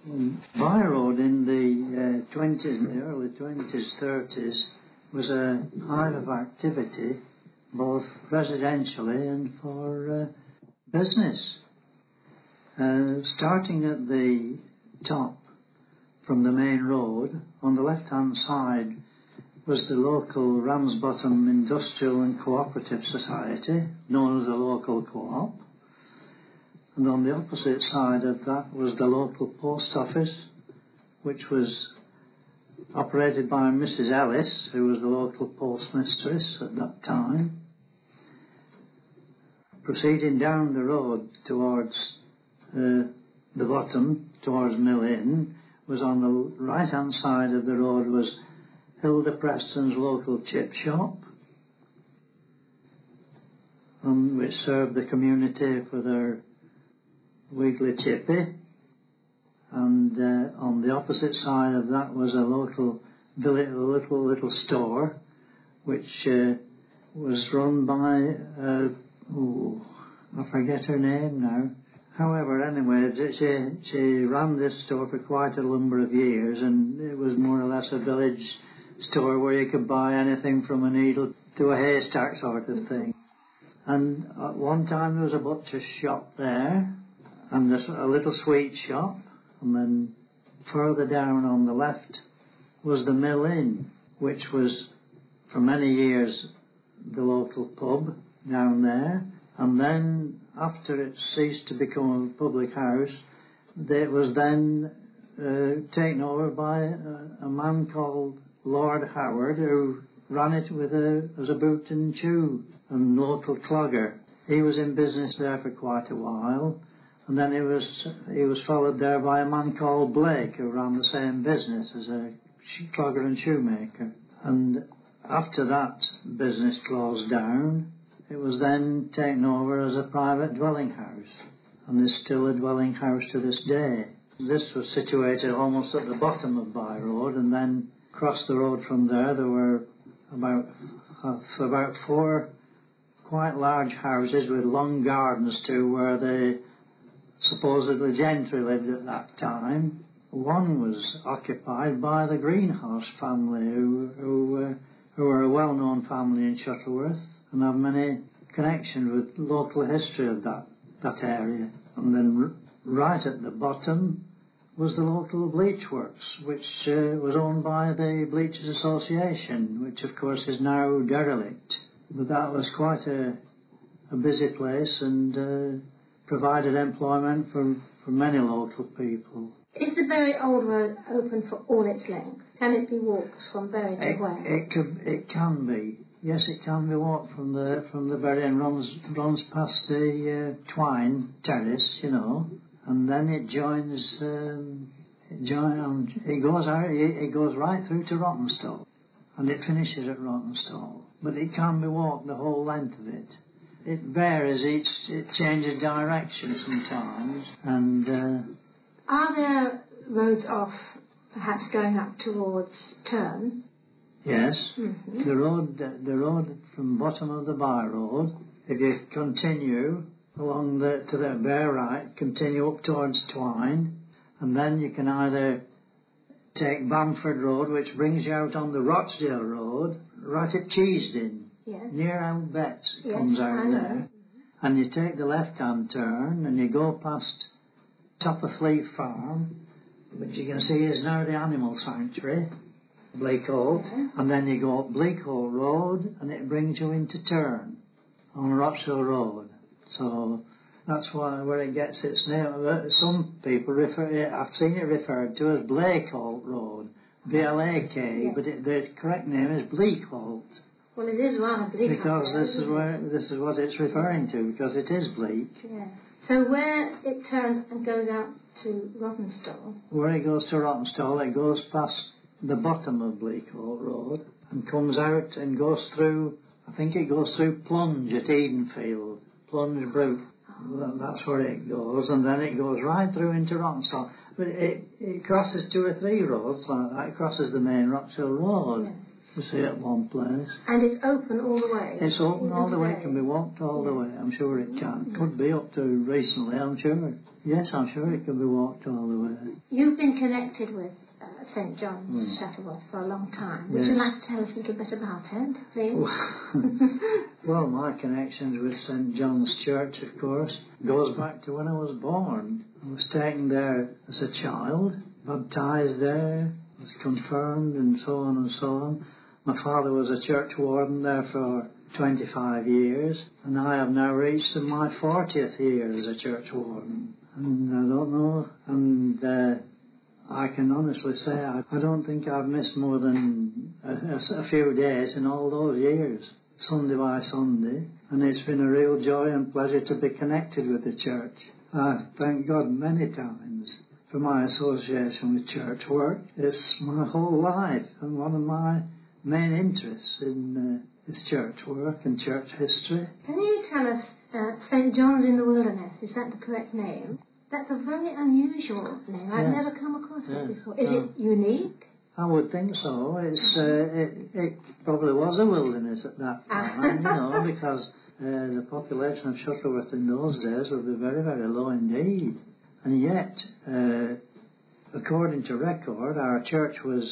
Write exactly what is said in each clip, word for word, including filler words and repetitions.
Um, By Road in the uh, twenties, in the early twenties, thirties, was a hive of activity, both residentially and for uh, business. Uh, starting at the top from the main road, on the left-hand side was the local Ramsbottom Industrial and Cooperative Society, known as the local co-op. And on the opposite side of that was the local post office, which was operated by Missus Ellis, who was the local postmistress at that time. Proceeding down the road towards uh, the bottom, towards Mill Inn, was on the right-hand side of the road was Hilda Preston's local chip shop, um, which served the community for their weekly chippy. And uh, on the opposite side of that was a local village, a little little store, which uh, was run by uh, oh, I forget her name now. However, anyway, she she ran this store for quite a number of years, and it was more or less a village store where you could buy anything from a needle to a haystack sort of thing. And at one time there was a butcher's shop there, and there's a little sweet shop, and then further down on the left was the Mill Inn, which was for many years the local pub down there. And then after it ceased to become a public house, it was then uh, taken over by a, a man called Lord Howard, who ran it with a, as a boot and shoe and local clogger. He was in business there for quite a while, and then he was he was followed there by a man called Blake, who ran the same business as a clogger and shoemaker. And after that business closed down, it was then taken over as a private dwelling house, and is still a dwelling house to this day. This was situated almost at the bottom of By Road, and then across the road from there there were about uh, about four quite large houses with long gardens too, where the supposedly gentry lived at that time. One was occupied by the Greenhouse family, who who, uh, who were a well-known family in Shuttleworth and have many connections with local history of that, that area. And then r- right at the bottom was the local bleach works, which uh, was owned by the Bleachers Association, which of course is now derelict. But that was quite a, a busy place, and uh, provided employment for, for many local people. Is the Bury Old Road open for all its length? Can it be walked from Bury to it, where? It, could, it can be. Yes, it can be walked from the from the Bury and runs runs past the uh, Twine Terrace, you know, and then it joins. Um, it, join, it goes out. It, it goes right through to Rottenstall, and it finishes at Rottenstall. But it can be walked the whole length of it. It varies. Each it changes direction sometimes, and. Uh, Are there roads off, perhaps going up towards Turn? Yes, mm-hmm. the road, the road from bottom of the By Road. If you continue along the to the bare right, continue up towards Twine, and then you can either take Bamford Road, which brings you out on the Rochdale Road, right at Cheesden, yes. near Old Betts. It yes, comes out I there, know. and you take the left-hand turn, and you go past Topperfleet Farm, which you can see is now the animal sanctuary, Bleakholt, yeah. And then you go up Bleakholt Road, and it brings you into Turn on Rochdale Road. So that's why where it gets its name. Some people refer it, I've seen it referred to as Blakeholt Road, B L A K, yeah. but it, the correct name is Bleakholt. Well, it is rather bleak. Because there, this is where it? this is what it's referring to, because it is bleak. Yeah. So where it turns and goes out to Rottenstall? Where it goes to Rottenstall, it goes past the bottom of Bleakholt Road and comes out and goes through, I think it goes through Plunge at Edenfield, Plunge Brook. Oh. That's where it goes, and then it goes right through into Rottenstall. But it, it crosses two or three roads like that. It crosses the main Rochdale Road. Yeah. You see at one place. And it's open all the way? It's open Even all the way. today? It can be walked all yeah. the way. I'm sure it can. Could be up to recently, I'm sure. Yes, I'm sure it could be walked all the way. You've been connected with uh, Saint John's, Mm. Shuttleworth, for a long time. Would Yes. you like to tell us a little bit about it, please? Well, my connections with Saint John's Church, of course, goes back to when I was born. I was taken there as a child, baptised there, was confirmed, and so on and so on. My father was a church warden there for twenty-five years, and I have now reached my fortieth year as a church warden. And I don't know, and uh, I can honestly say I, I don't think I've missed more than a, a, a few days in all those years, Sunday by Sunday, and it's been a real joy and pleasure to be connected with the church. I thank God many times for my association with church work. It's my whole life, and one of my main interests in uh, is church work and church history. Can you tell us, uh, Saint John's in the Wilderness, is that the correct name? That's a very unusual name. I've Yeah. never come across Yeah. it before. Is No. it unique? I would think so. It's uh, it, it probably was a wilderness at that time, you know, because uh, the population of Shuttleworth in those days would be very, very low indeed. And yet, uh, according to record, our church was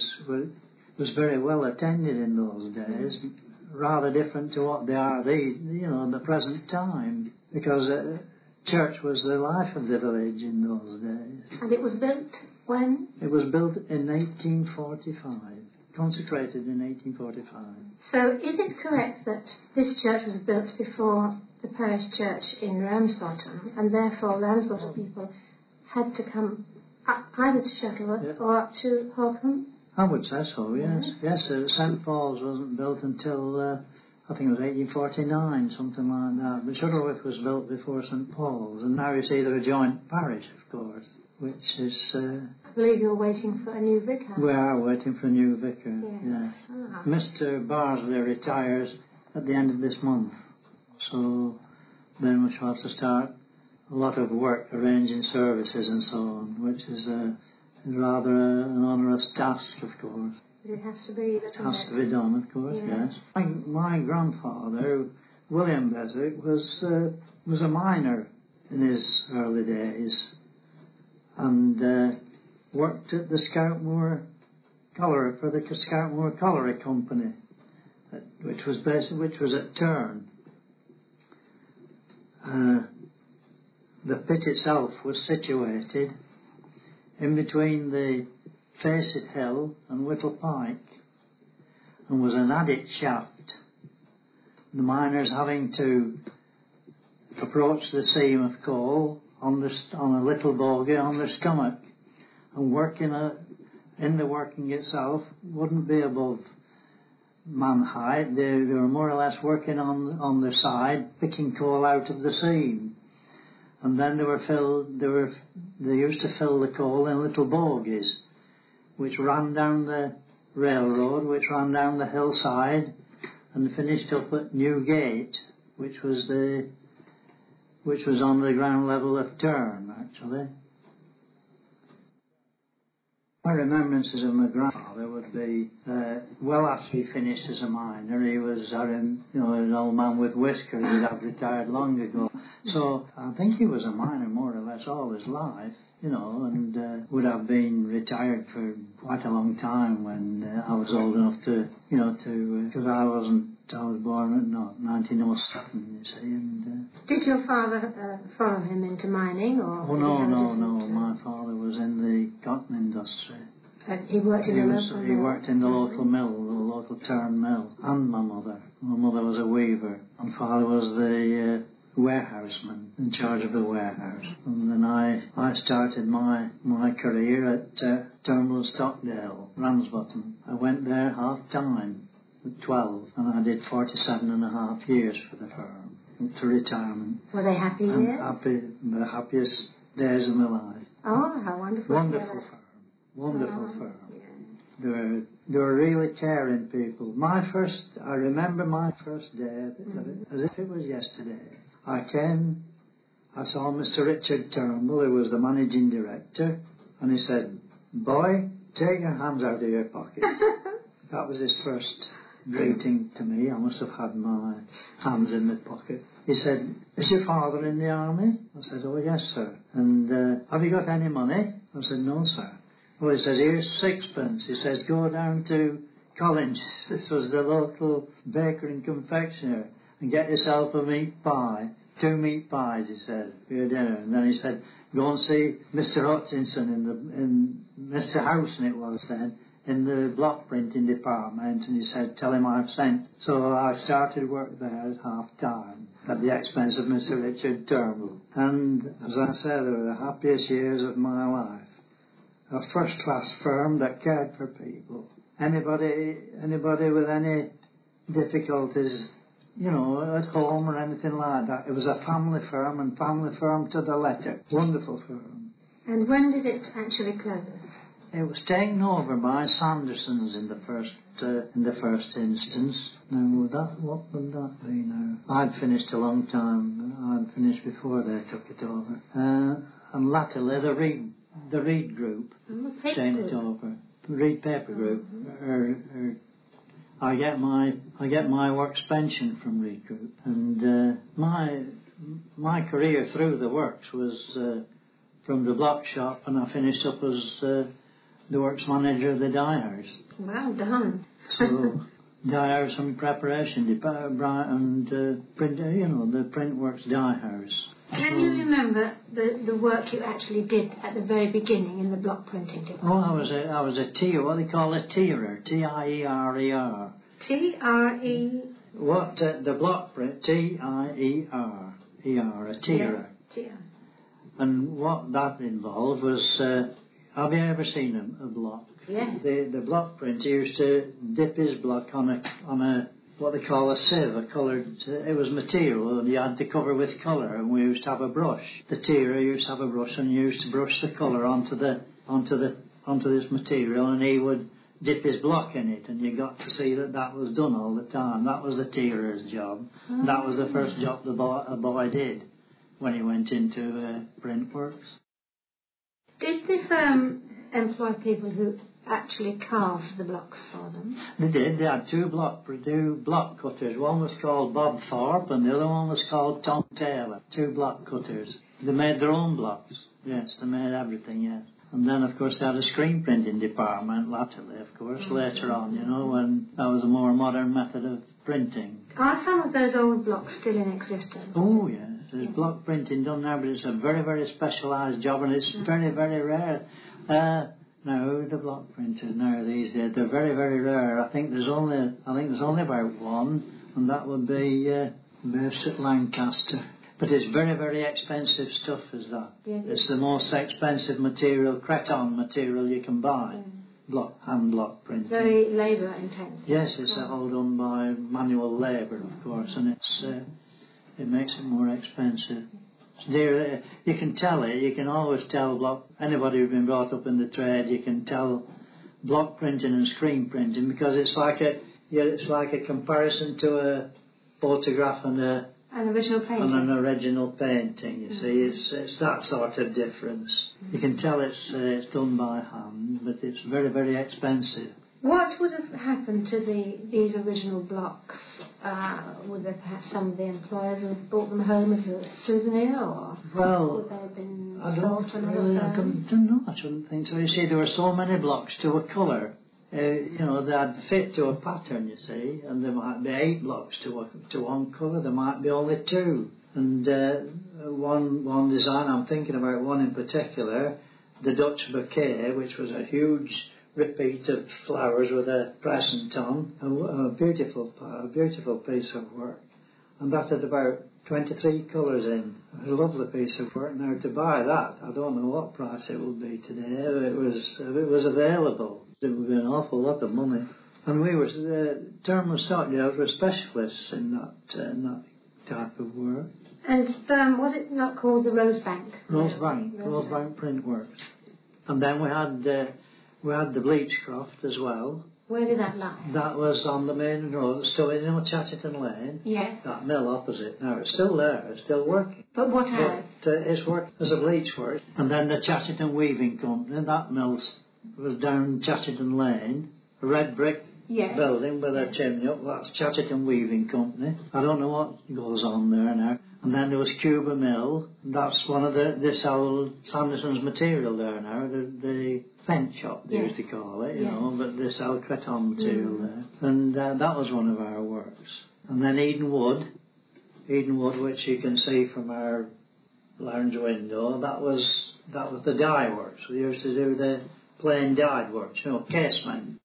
was very well attended in those days, rather different to what they are these, you know, in the present time, because uh, church was the life of the village in those days. And it was built when? It was built in eighteen forty-five, consecrated in eighteen forty-five. So is it correct that this church was built before the parish church in Ramsbottom, and therefore Ramsbottom people had to come up either to Shuttleworth Yeah. or up to Holcombe? I would say so, yes. Mhm. Yes, uh, Saint Paul's wasn't built until, uh, I think it was eighteen forty-nine, something like that. But Shuttleworth was built before Saint Paul's, and now it's either a joint parish, of course, which is... Uh, I believe you're waiting for a new vicar. we are waiting for a new vicar, Yes. yes. Ah. Mister Barsley retires at the end of this month, so then we shall have to start a lot of work arranging services and so on, which is uh, rather a, an onerous task, of course. But it has to be. It has to be done, of course, Yeah. yes. My, my grandfather, William Beswick, was uh, was a miner in his early days, and uh, worked at the Scoutmoor Colliery for the Scoutmoor Colliery Company, uh, which was based, which was at Turn. Uh, the pit itself was situated in between the Facet Hill and Whittle Pike, and was an adit shaft. The miners having to approach the seam of coal on the st- on a little bogie on their stomach, and work in a in the working itself wouldn't be above man height. They, they were more or less working on on their side, picking coal out of the seam, and then they were filled. They were they used to fill the coal in little bogies, which ran down the railroad, which ran down the hillside, and finished up at Newgate, which was the which was on the ground level of Turn, actually. My remembrances of my grandfather would be, uh, well after he finished as a miner, he was, uh, you know, an old man with whiskers. He'd have retired long ago. So I think he was a miner more or less all his life, you know, and uh, would have been retired for quite a long time when uh, I was old enough to, you know, to, because uh, I wasn't, I was born in no, nineteen oh seven, you see, and... Uh, Did your father uh, follow him into mining, or? oh, did he no, have a no, different, no, uh, my father was in the cotton industry. And he worked in He, the was, local he mill? worked in the local mill, the local Turn mill, and my mother. My mother was a weaver, and father was the uh, warehouseman in charge of the warehouse. And then I, I started my, my career at uh, Turnbull and Stockdale, Ramsbottom. I went there half time at twelve, and I did forty-seven and a half years for the firm, up to retirement. Were they happy And years? happy, the happiest days of my life. Oh, how wonderful. Wonderful Yeah. firm. Wonderful Oh, firm. yeah. They were, they were really caring people. My first, I remember my first day of it, of it, as if it was yesterday. I came, I saw Mister Richard Turnbull, who was the managing director, and he said, "Boy, take your hands out of your pockets." That was his first greeting to me. I must have had my hands in my pocket. he said, is your father in the army? I said, oh yes, sir. And uh, have you got any money? I said, no, sir. Well, he says, here's sixpence. He says, go down to Collins, this was the local baker and confectioner, and get yourself a meat pie. Two meat pies, he said, for your dinner. And then he said, go and see Mister Hutchinson in the, in Mister Howson it was then, in the block printing department, and he said, tell him I've sent. So I started work there at half time, at the expense of Mister Richard Turnbull. And as I said, they were the happiest years of my life. A first-class firm that cared for people. Anybody, anybody with any difficulties, you know, at home or anything like that. It was a family firm, and family firm to the letter. Wonderful firm. And when did it actually close? It was taken over by Sanderson's in the first uh, in the first instance. Now, that what would that be now? I'd finished a long time. I'd finished before they took it over. Uh, and latterly, the Reed, the Reed Group taken it over. The Reed Paper Group. Mm-hmm. er, er, I get my I get my works pension from Reed Group, and uh, my my career through the works was uh, from the block shop, and I finished up as uh, the works manager of the dye house. Well done. So dye house and preparation department and uh, print, you know, the print works dye house. Can you remember the, the work you actually did at the very beginning in the block printing department? Oh, I was a I was a tier, what they call a tierer, T I E R E R. T R E. What uh, the block print? T I E R E R, a tierer. Yes, tier. And what that involved was, uh, have you ever seen a, a block? Yes. The the block printer used to dip his block on a on a what they call a sieve, a coloured. Uh, it was material, and you had to cover with colour. And we used to have a brush. The tierer used to have a brush, and used to brush the colour onto the onto the onto this material, and he would dip his block in it, and you got to see that that was done all the time. That was the tierer's job. Oh. That was the first job the boy, a boy did when he went into uh, print works. Did the firm employ people who actually carved the blocks for them? They did. They had two block two block cutters. One was called Bob Thorpe, and the other one was called Tom Taylor. Two block cutters. They made their own blocks. Yes, they made everything. Yes. And then, of course, they had a screen printing department latterly, of course, mm-hmm. later on, you know, when that was a more modern method of printing. Are some of those old blocks still in existence? Oh, yes. There's yeah. block printing done now, but it's a very, very specialised job, and it's mm-hmm. very, very rare. Uh, now, the block printers now these days, they're very, very rare. I think there's only, I think there's only about one, and that would be uh, based at Lancaster. But it's very, very expensive stuff, is that? Yeah. It's the most expensive material, cretonne material you can buy. Mm. Block, hand block printing. Very labour intensive. Yes, it's oh. all done by manual labour, of course, and it's uh, it makes it more expensive. It's dear, you can tell it, you can always tell block, anybody who's been brought up in the trade, you can tell block printing and screen printing, because it's like a, yeah, it's like a comparison to a photograph and a An original painting. And an original painting, you mm-hmm. see, it's it's that sort of difference. Mm-hmm. You can tell it's uh, it's done by hand, but it's very, very expensive. What would have happened to the these original blocks? Uh, would there perhaps some of the employers have brought them home as a souvenir, or well, would they have been I sold to another really, I don't know. I shouldn't think so. You see, there were so many blocks to a colour. Uh, you know, they'd fit to a pattern, you see, and there might be eight blocks to a, to one colour. There might be only two. And uh, one one design, I'm thinking about one in particular, the Dutch bouquet, which was a huge repeat of flowers with a crescent on, a, a beautiful, a beautiful piece of work. And that had about twenty-three colours in. A lovely piece of work. Now, to buy that, I don't know what price it would be today. It was, if it was available, it would be an awful lot of money. And we were, uh, Turnbull Stockdale were specialists in that, uh, in that type of work. And um, was it not called the Rosebank? Rosebank, no, Rosebank, Rosebank Print Works. And then we had uh, we had the Bleachcroft as well. Where did that lie? That was on the main road, still in, you know, Chatterton Lane. Yes. That mill opposite. Now, it's still there, it's still working. But what has? But uh, it's worked as a bleach work. And then the Chatterton Weaving Company, that mill was down Chatterton Lane, a red brick yes. building with yes. a chimney up. That's Chatterton Weaving Company. I don't know what goes on there now. And then there was Cuba Mill. That's one of the, this old Sanderson's material there now, the, the fence shop they yes. used to call it, you yes. know, but this old cretonne material mm. there. And uh, that was one of our works. And then Eden Wood, Eden Wood, which you can see from our lounge window, that was that was the dye works. We used to do the plain dyed works, you know, casement.